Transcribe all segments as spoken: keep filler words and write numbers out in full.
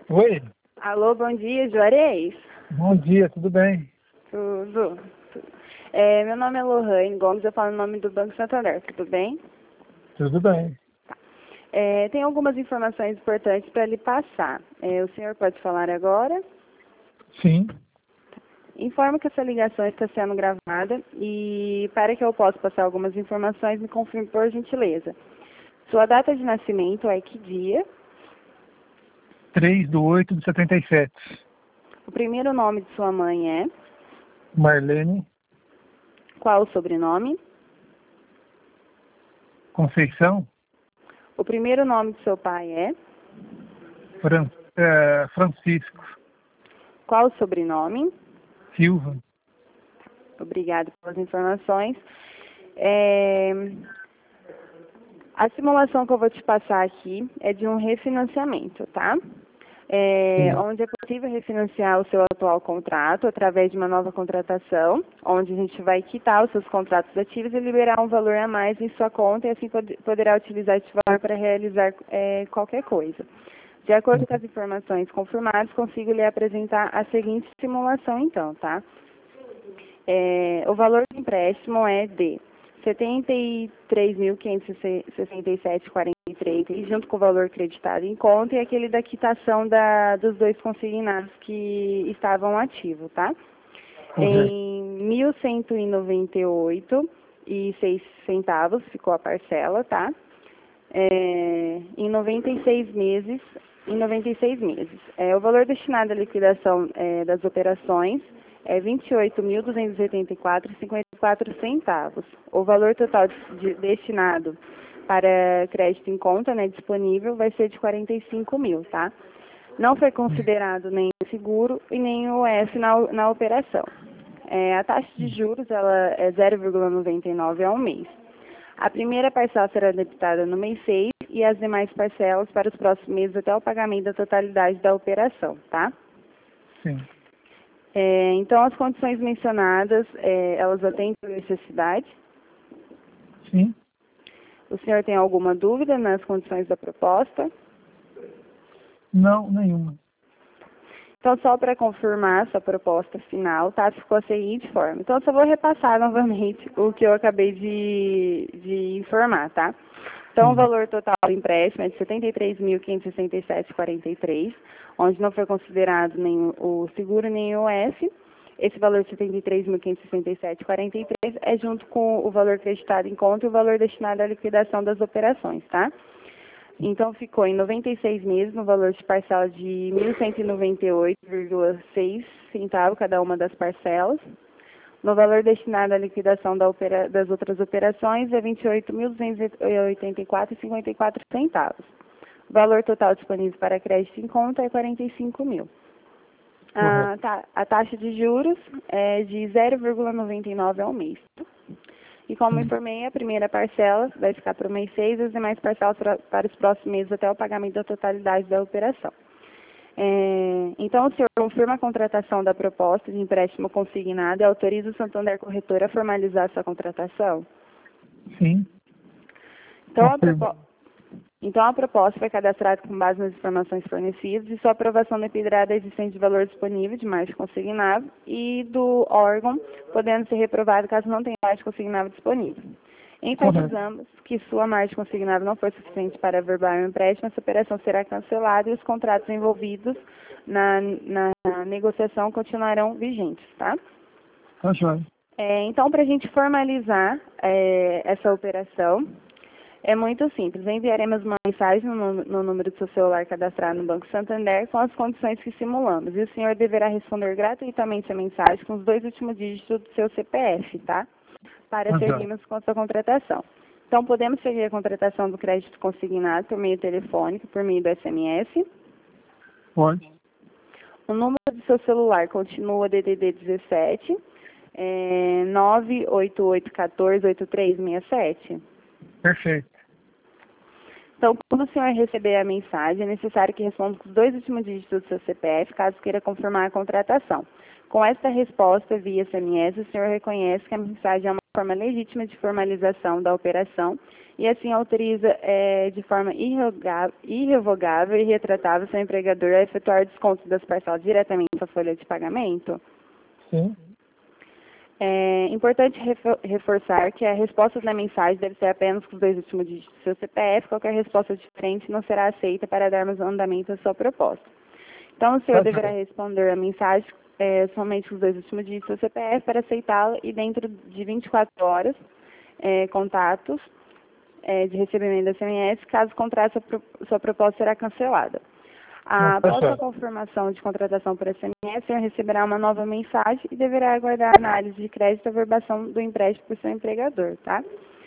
Oi, Alô, bom dia, Juarez? bom dia, tudo bem? Tudo. É, meu nome é Lohane Gomes, eu falo no nome do Banco Santander, tudo bem? Tudo bem. É, tem algumas informações importantes para lhe passar. É, o senhor pode falar agora? Sim, Informo que essa ligação está sendo gravada e para que eu possa passar algumas informações, me confirme por gentileza. Sua data de nascimento é que dia? três de oito de setenta e sete. O primeiro nome de sua mãe é? Marlene Qual o sobrenome? Conceição O primeiro nome de seu pai é? Fran, é, Francisco Qual o sobrenome? Silva. Obrigada pelas informações. É, A simulação que eu vou te passar aqui é de um refinanciamento, tá? É, Sim. onde é possível refinanciar o seu atual contrato através de uma nova contratação, onde a gente vai quitar os seus contratos ativos e liberar um valor a mais em sua conta e assim pod- poderá utilizar esse valor para realizar é, qualquer coisa. De acordo com as informações confirmadas, consigo lhe apresentar a seguinte simulação então, tá? É, o valor do empréstimo é de setenta e três mil quinhentos e sessenta e sete vírgula quarenta e três, e junto com o valor creditado em conta e aquele da quitação da, dos dois consignados que estavam ativos, tá? Correto. Em mil cento e noventa e oito e seis centavos ficou a parcela, tá? É, em noventa e seis meses, em noventa e seis meses. É, o valor destinado à liquidação é, das operações é vinte e oito mil duzentos e oitenta e quatro vírgula cinquenta e quatro centavos. O valor total de, de, destinado para crédito em conta, né, disponível, vai ser de quarenta e cinco mil, tá? Não foi considerado nem o seguro e nem o S na, na operação. É, a taxa de juros ela é zero vírgula noventa e nove ao mês. A primeira parcela será debitada no mês seis e as demais parcelas para os próximos meses até o pagamento da totalidade da operação, tá? Sim. É, então, as condições mencionadas, é, elas atendem à necessidade. Sim. O senhor tem alguma dúvida nas condições da proposta? Não, nenhuma. Então, só para confirmar essa proposta final, tá? Ficou a seguinte forma. Então, eu só vou repassar novamente o que eu acabei de, de informar, tá? Então, o Sim. valor total do empréstimo é de setenta e três mil quinhentos e sessenta e sete vírgula quarenta e três, onde não foi considerado nem o seguro nem o S. Esse valor de setenta e três mil quinhentos e sessenta e sete vírgula quarenta e três é junto com o valor creditado em conta e o valor destinado à liquidação das operações, tá? Então, ficou em noventa e seis meses, no valor de parcela de mil cento e noventa e oito vírgula seis centavos cada uma das parcelas. No valor destinado à liquidação da opera, das outras operações é vinte e oito mil duzentos e oitenta e quatro vírgula cinquenta e quatro centavos. O valor total disponível para crédito em conta é quarenta e cinco mil. A, ta, a taxa de juros é de zero vírgula noventa e nove ao mês. E como Sim. informei, a primeira parcela vai ficar para o mês seis e as demais parcelas pra, para os próximos meses até o pagamento da totalidade da operação. É, então, o senhor confirma a contratação da proposta de empréstimo consignado e autoriza o Santander Corretora a formalizar sua contratação? Sim. Então, a, Confirmo. propo... então, a proposta foi cadastrada com base nas informações fornecidas e sua aprovação dependerá da existência de valor disponível de margem consignado e do órgão, podendo ser reprovado caso não tenha margem consignável disponível. Enfatizamos que sua margem consignada não for suficiente para averbar o empréstimo, essa operação será cancelada e os contratos envolvidos na, na negociação continuarão vigentes, tá? Tá joia. É, então, para a gente formalizar é, essa operação, é muito simples. Enviaremos uma mensagem no, no número do seu celular cadastrado no Banco Santander com as condições que simulamos. E o senhor deverá responder gratuitamente a mensagem com os dois últimos dígitos do seu C P F, tá? Para Tá joia. seguirmos com a sua contratação. Então, podemos seguir a contratação do crédito consignado por meio telefônico, por meio do S M S. Pode. O número do seu celular continua D D D dezessete, é, nove oito oito um quatro oito três seis sete. Perfeito. Então, quando o senhor receber a mensagem, é necessário que responda com os dois últimos dígitos do seu C P F, caso queira confirmar a contratação. Com esta resposta via S M S, o senhor reconhece que a mensagem é uma forma legítima de formalização da operação e assim autoriza é, de forma irrevogável, irrevogável e retratável seu empregador a efetuar desconto das parcelas diretamente na folha de pagamento? Sim. É importante reforçar que a resposta da mensagem deve ser apenas com os dois últimos dígitos do seu C P F. Qualquer resposta diferente não será aceita para darmos andamento à sua proposta. Então, o senhor deverá responder a mensagem é, somente com os dois últimos dígitos do seu C P F para aceitá-la e dentro de vinte e quatro horas, é, contatos é, de recebimento da S M S, caso contrário, sua, pro, sua proposta será cancelada. Após a confirmação de contratação por S M S, o senhor receberá uma nova mensagem e deverá aguardar a análise de crédito e averbação do empréstimo por seu empregador, tá? Tá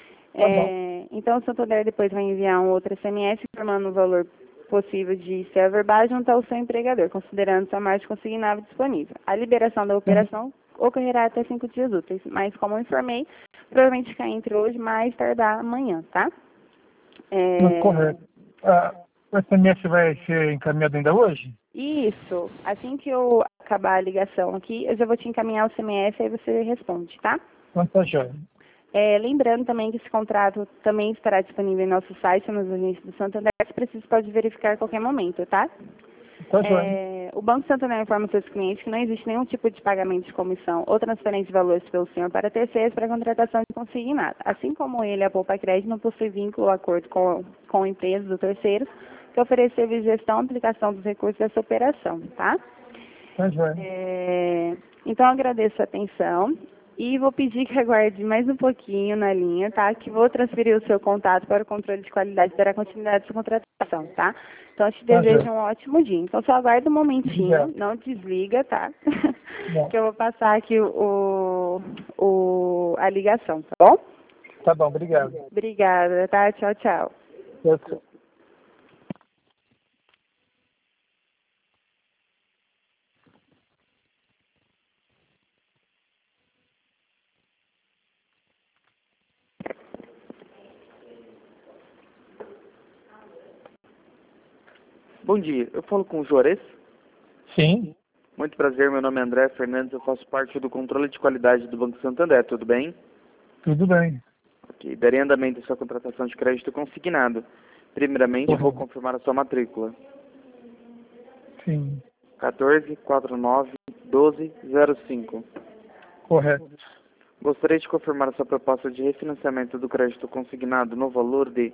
é, então, o Santander depois vai enviar um outro S M S informando o valor possível de ser averbado junto ao seu empregador, considerando sua margem consignável disponível. A liberação da operação ocorrerá até cinco dias úteis, mas, como eu informei, provavelmente cai entre hoje, mais tardar amanhã, tá? É... Correto. Ah, o S M S vai ser encaminhado ainda hoje? Isso. Assim que eu acabar a ligação aqui, eu já vou te encaminhar o S M S, aí você responde, tá? Então tá joia. É, lembrando também que esse contrato também estará disponível em nosso site, nas agências do Santander, se precisa pode verificar a qualquer momento, tá? Tá joia. É, o Banco Santander informa seus clientes que não existe nenhum tipo de pagamento de comissão ou transferência de valores pelo senhor para terceiros para contratação de consignado. Assim como ele, a Poupa Crédito não possui vínculo ou acordo com, com empresas ou terceiros que oferecem serviço de gestão e aplicação dos recursos dessa operação, tá? Tá joia. É, então, eu agradeço a atenção e vou pedir que aguarde mais um pouquinho na linha, tá? Que vou transferir o seu contato para o controle de qualidade e dará continuidade à sua contratação, tá? Então, eu te Tá desejo joia. um ótimo dia. Então, só aguarda um momentinho, Obrigado. não desliga, tá? Bom. Que eu vou passar aqui o, o, a ligação, tá bom? Tá bom, obrigado. Obrigada, tá? Tchau, tchau. Tchau, tchau. Bom dia, eu falo com o Juarez. Sim, Muito prazer, meu nome é André Fernandes, eu faço parte do controle de qualidade do Banco Santander, tudo bem? tudo bem. Ok, darei andamento à sua contratação de crédito consignado. Primeiramente, vou confirmar a sua matrícula. Sim, quatorze, quarenta e nove, doze, zero cinco. correto. Gostaria de confirmar a sua proposta de refinanciamento do crédito consignado no valor de...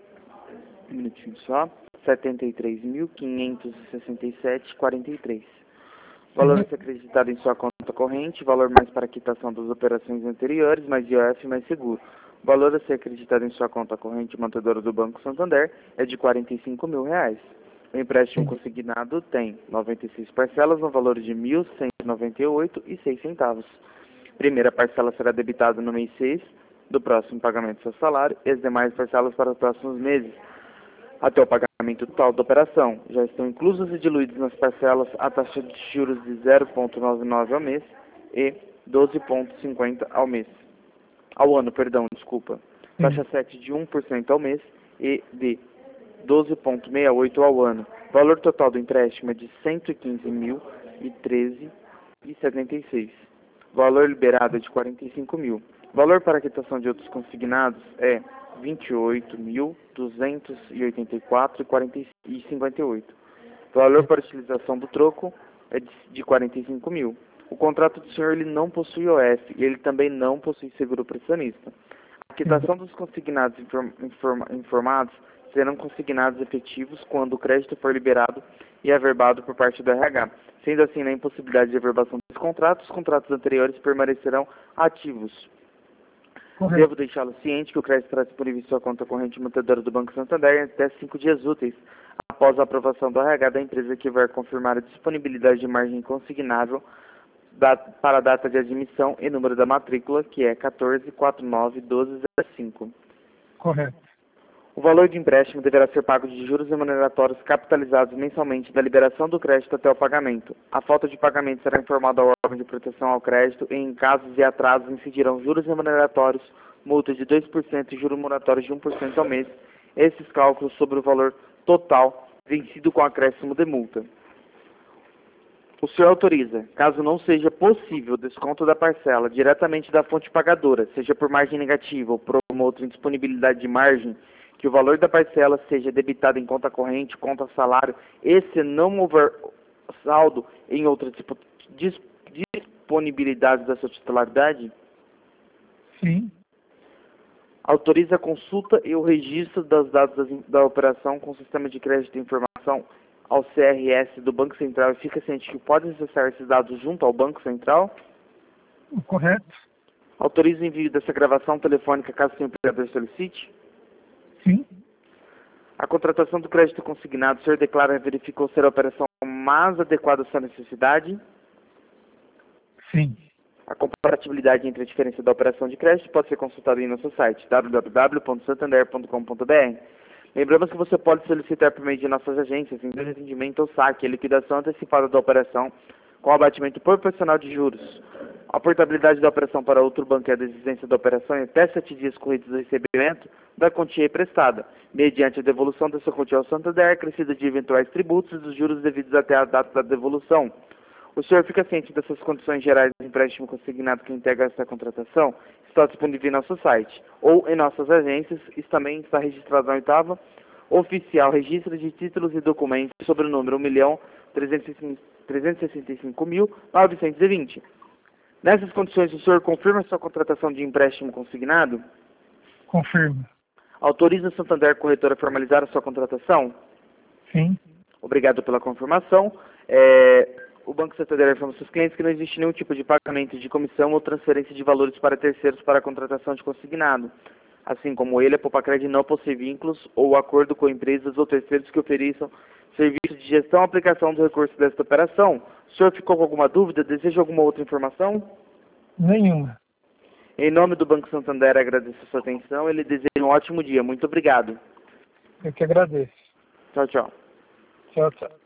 Um minutinho só. setenta e três mil, quinhentos e sessenta e sete reais e quarenta e três centavos. Valor a ser acreditado em sua conta corrente, valor mais para a quitação das operações anteriores, mais I O F mais seguro. O valor a ser acreditado em sua conta corrente mantedora do Banco Santander é de quarenta e cinco mil reais. O empréstimo consignado tem noventa e seis parcelas no valor de mil cento e noventa e oito reais e seis centavos. Primeira parcela será debitada no mês seis do próximo pagamento do seu salário e as demais parcelas para os próximos meses, até o pagamento total da operação. Já estão inclusos e diluídos nas parcelas a taxa de juros de zero vírgula noventa e nove ao mês e doze vírgula cinquenta ao mês. Ao ano, perdão, desculpa. Taxa sete de um por cento ao mês e de doze vírgula sessenta e oito ao ano. Valor total do empréstimo é de cento e quinze mil e treze reais e setenta e seis centavos. Valor liberado é de quarenta e cinco mil. Valor para quitação de outros consignados é vinte e oito mil, duzentos e oitenta e quatro reais e cinquenta e oito centavos. Valor para utilização do troco é de quarenta e cinco mil. O contrato do senhor ele não possui O F e ele também não possui seguro pressionista. A quitação dos consignados inform, inform, informados serão consignados efetivos quando o crédito for liberado e averbado por parte do R H. Sendo assim, na impossibilidade de averbação dos contratos, os contratos anteriores permanecerão ativos. Correto. Devo deixá-lo ciente que o crédito estará disponível em sua conta corrente mantedora do Banco Santander em até cinco dias úteis, após a aprovação do R H da empresa que vai confirmar a disponibilidade de margem consignável da, para a data de admissão e número da matrícula, que é quatorze, quarenta e nove, doze, zero cinco. Correto. O valor do empréstimo deverá ser pago de juros remuneratórios capitalizados mensalmente da liberação do crédito até o pagamento. A falta de pagamento será informada ao órgão de proteção ao crédito e, em casos de atrasos, incidirão juros remuneratórios, multa de dois por cento e juros moratórios de um por cento ao mês. Esses cálculos sobre o valor total vencido com acréscimo de multa. O senhor autoriza, caso não seja possível o desconto da parcela diretamente da fonte pagadora, seja por margem negativa ou por uma outra indisponibilidade de margem, que o valor da parcela seja debitado em conta corrente, conta salário, e se não houver saldo em outra tipo, dis, disponibilidade da sua titularidade? Sim. Autoriza a consulta e o registro dos dados das, da operação com o sistema de crédito de informação ao C R S do Banco Central e fica ciente que pode acessar esses dados junto ao Banco Central? Correto. Autoriza o envio dessa gravação telefônica caso o empregador solicite? Sim. A contratação do crédito consignado, o senhor declara e verificou ser a operação mais adequada à sua necessidade? Sim. A compatibilidade entre a diferença da operação de crédito pode ser consultada em nosso site w w w ponto santander ponto com ponto b r. Lembramos que você pode solicitar por meio de nossas agências, em atendimento ou saque, a liquidação antecipada da operação com abatimento proporcional de juros. A portabilidade da operação para outro banco e a desistência da operação em até sete dias corridos do recebimento da quantia emprestada, mediante a devolução dessa quantia ao Santander, acrescida de eventuais tributos e dos juros devidos até a data da devolução. O senhor fica ciente dessas condições gerais do empréstimo consignado que integra essa contratação? Está disponível em nosso site ou em nossas agências. Isso também está registrado na oitava Oficial Registro de Títulos e Documentos sobre o número um milhão trezentos e sessenta e cinco mil novecentos e vinte. Nessas condições, o senhor confirma a sua contratação de empréstimo consignado? Confirmo. Autoriza o Santander Corretora a formalizar a sua contratação? Sim. Obrigado pela confirmação. É... O Banco Santander informa aos seus clientes que não existe nenhum tipo de pagamento de comissão ou transferência de valores para terceiros para a contratação de consignado. Assim como ele, a Popacred não possui vínculos ou acordo com empresas ou terceiros que ofereçam serviço de gestão ou aplicação do recurso desta operação. O senhor ficou com alguma dúvida? Deseja alguma outra informação? Nenhuma. Em nome do Banco Santander, agradeço a sua atenção. Ele deseja um ótimo dia. Muito obrigado. Eu que agradeço. Tchau, tchau. Tchau, tchau.